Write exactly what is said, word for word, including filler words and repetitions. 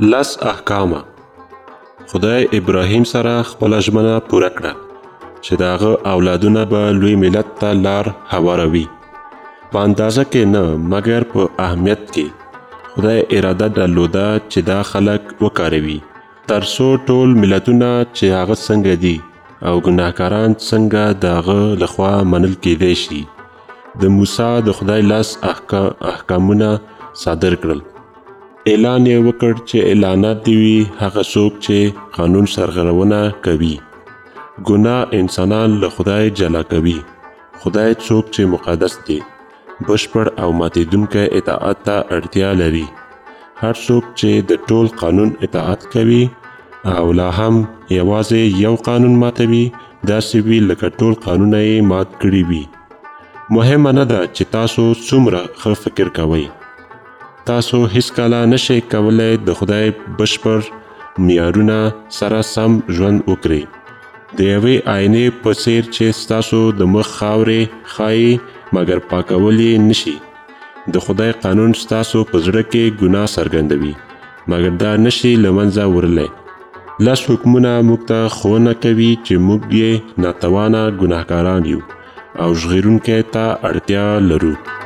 لس احکامه. خدای ابراهیم سره خپله ژمنه پوره کړه چې د هغه اولادونه به لوی ملت ته لار هواروي. په اندازه کې نه مګر په اهمیت کې خدای اراده درلوده چې دا خلک وکاروي تر څو ټول ملتونه چې هغه څنګه دي او ګناهکاران څنګه د هغه لخوا منل کېدی شي. د موسی د خدای لس احکامونه صادر کړل. اعلان یې وکړ چې اعلانات دی وي هغه څوک چې قانون سرغړونه کوي. ګناه انسانان له خدای جلا کوي. خدای څوک چې مقدس دی، بشپړ او ماتیدونکی اطاعت ته اړتیا لري. هر څوک چې د ټول قانون اطاعت کوي او لا هم یوازې یو قانون ماتوي داسې وي لکه ټول قانونه یې مات کړي وي. مهمه نه ده چې تاسو څومره ښه فکر کوئ. تاسو هیڅکله نشئ کولی د خدای بشپړ معیارونه سره سم ژوند وکړئ. د یوې آینې په څیر چې ستاسو د مخ خاورې ښایي مګر پاکول یې نشي. د خدای قانون ستاسو په زړه کې ګناه څرګندوي مګر دا نشي له منځه وړلی. لس حکمونه موږ ته ښوونه کوي چې موږ یې ناتوانه ګناهکاران یو او ژغورونکي ته اړتیا لرو.